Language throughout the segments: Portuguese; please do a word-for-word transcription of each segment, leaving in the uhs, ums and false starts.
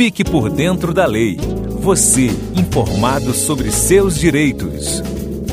Fique por dentro da lei. Você, informado sobre seus direitos.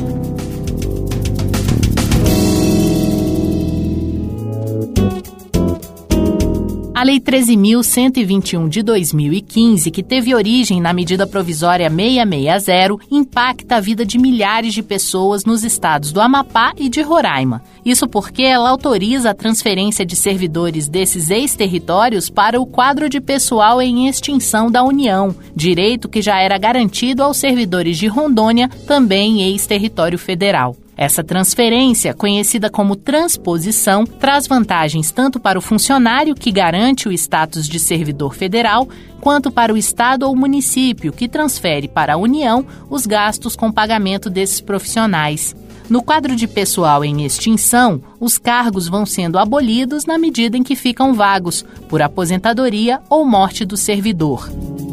A Lei treze mil cento e vinte e um de dois mil e quinze, que teve origem na medida provisória seiscentos e sessenta, impacta a vida de milhares de pessoas nos estados do Amapá e de Roraima. Isso porque ela autoriza a transferência de servidores desses ex-territórios para o quadro de pessoal em extinção da União, direito que já era garantido aos servidores de Rondônia, também ex-território federal. Essa transferência, conhecida como transposição, traz vantagens tanto para o funcionário, que garante o status de servidor federal, quanto para o Estado ou município, que transfere para a União os gastos com pagamento desses profissionais. No quadro de pessoal em extinção, os cargos vão sendo abolidos na medida em que ficam vagos, por aposentadoria ou morte do servidor.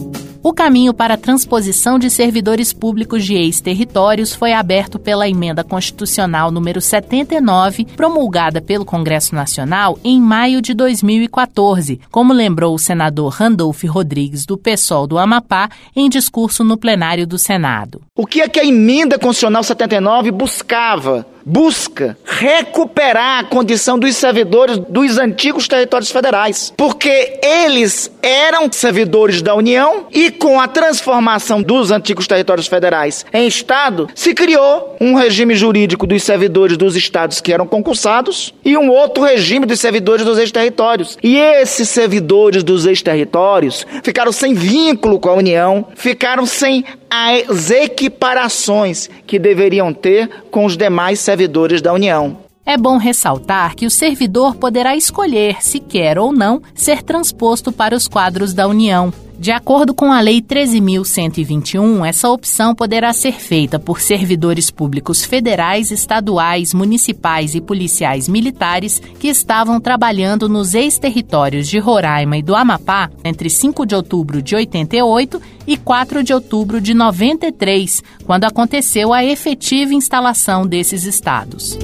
O caminho para a transposição de servidores públicos de ex-territórios foi aberto pela Emenda Constitucional número setenta e nove, promulgada pelo Congresso Nacional em maio de dois mil e quatorze, como lembrou o senador Randolfo Rodrigues, do PSOL do Amapá, em discurso no plenário do Senado. O que é que a Emenda Constitucional setenta e nove buscava? Busca recuperar a condição dos servidores dos antigos territórios federais, porque eles eram servidores da União e com a transformação dos antigos territórios federais em Estado, se criou um regime jurídico dos servidores dos estados que eram concursados e um outro regime dos servidores dos ex-territórios. E esses servidores dos ex-territórios ficaram sem vínculo com a União, ficaram sem as equiparações que deveriam ter com os demais servidores da União. É bom ressaltar que o servidor poderá escolher se quer ou não ser transposto para os quadros da União. De acordo com a Lei treze mil cento e vinte e um, essa opção poderá ser feita por servidores públicos federais, estaduais, municipais e policiais militares que estavam trabalhando nos ex-territórios de Roraima e do Amapá entre cinco de outubro de oitenta e oito e quatro de outubro de noventa e três, quando aconteceu a efetiva instalação desses estados.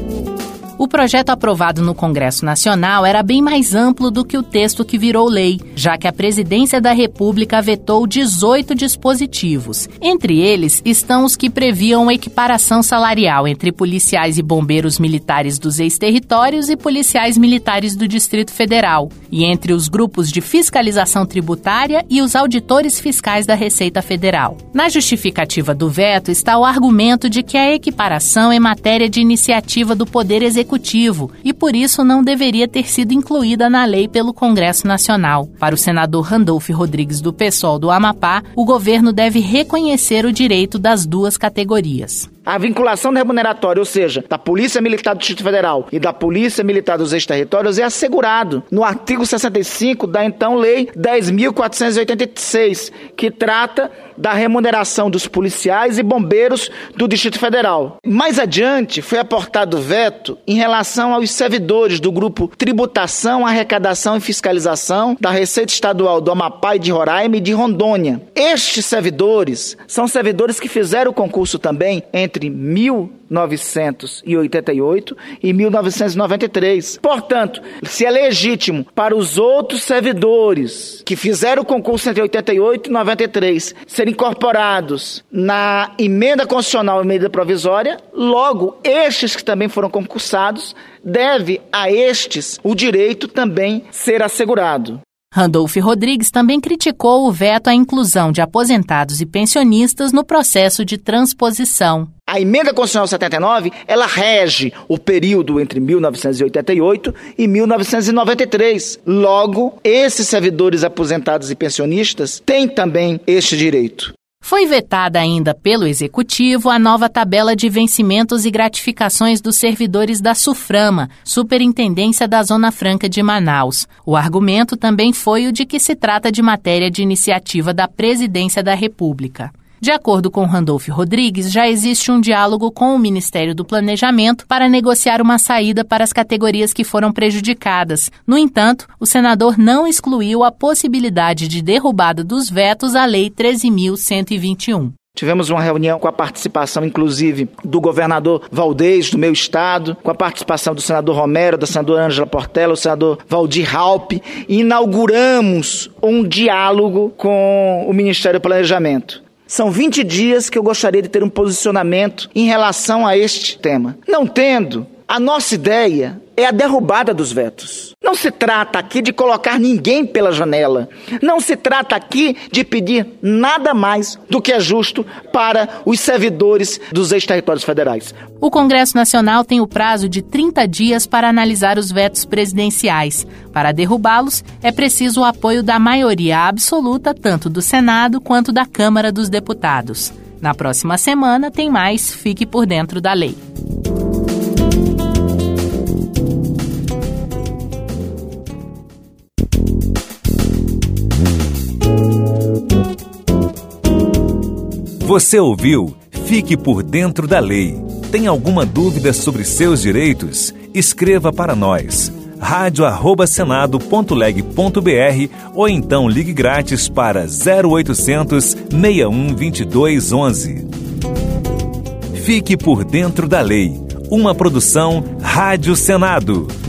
O projeto aprovado no Congresso Nacional era bem mais amplo do que o texto que virou lei, já que a Presidência da República vetou dezoito dispositivos. Entre eles estão os que previam equiparação salarial entre policiais e bombeiros militares dos ex-territórios e policiais militares do Distrito Federal, e entre os grupos de fiscalização tributária e os auditores fiscais da Receita Federal. Na justificativa do veto está o argumento de que a equiparação é matéria de iniciativa do Poder Executivo e, por isso, não deveria ter sido incluída na lei pelo Congresso Nacional. Para o senador Randolfo Rodrigues, do PSOL do Amapá, o governo deve reconhecer o direito das duas categorias. A vinculação remuneratória, ou seja, da Polícia Militar do Distrito Federal e da Polícia Militar dos ex-territórios, é assegurado no artigo sessenta e cinco da então Lei dez mil quatrocentos e oitenta e seis, que trata da remuneração dos policiais e bombeiros do Distrito Federal. Mais adiante, foi aportado veto em relação aos servidores do grupo Tributação, Arrecadação e Fiscalização da Receita Estadual do Amapá e de Roraima e de Rondônia. Estes servidores são servidores que fizeram o concurso também entre mil novecentos e oitenta e oito e mil novecentos e noventa e três. Portanto, se é legítimo para os outros servidores que fizeram o concurso entre oitenta e oito e noventa e três serem incorporados na emenda constitucional e medida provisória, logo, estes que também foram concursados, deve a estes o direito também ser assegurado. Randolfo Rodrigues também criticou o veto à inclusão de aposentados e pensionistas no processo de transposição. A Emenda Constitucional setenta e nove, ela rege o período entre mil novecentos e oitenta e oito e mil novecentos e noventa e três. Logo, esses servidores aposentados e pensionistas têm também este direito. Foi vetada ainda pelo Executivo a nova tabela de vencimentos e gratificações dos servidores da SUFRAMA, Superintendência da Zona Franca de Manaus. O argumento também foi o de que se trata de matéria de iniciativa da Presidência da República. De acordo com Randolfo Rodrigues, já existe um diálogo com o Ministério do Planejamento para negociar uma saída para as categorias que foram prejudicadas. No entanto, o senador não excluiu a possibilidade de derrubada dos vetos à Lei treze mil cento e vinte e um. Tivemos uma reunião com a participação, inclusive, do governador Valdez, do meu estado, com a participação do senador Romero, da senadora Ângela Portela, do senador Valdir Raupp, e inauguramos um diálogo com o Ministério do Planejamento. São vinte dias que eu gostaria de ter um posicionamento em relação a este tema. Não tendo, a nossa ideia é a derrubada dos vetos. Não se trata aqui de colocar ninguém pela janela. Não se trata aqui de pedir nada mais do que é justo para os servidores dos ex-territórios federais. O Congresso Nacional tem o prazo de trinta dias para analisar os vetos presidenciais. Para derrubá-los, é preciso o apoio da maioria absoluta, tanto do Senado quanto da Câmara dos Deputados. Na próxima semana tem mais Fique por Dentro da Lei. Você ouviu Fique por Dentro da Lei. Tem alguma dúvida sobre seus direitos? Escreva para nós. rádio arroba senado ponto leg ponto br ou então ligue grátis para zero oitocentos, seis um dois dois, onze. Fique por Dentro da Lei. Uma produção Rádio Senado.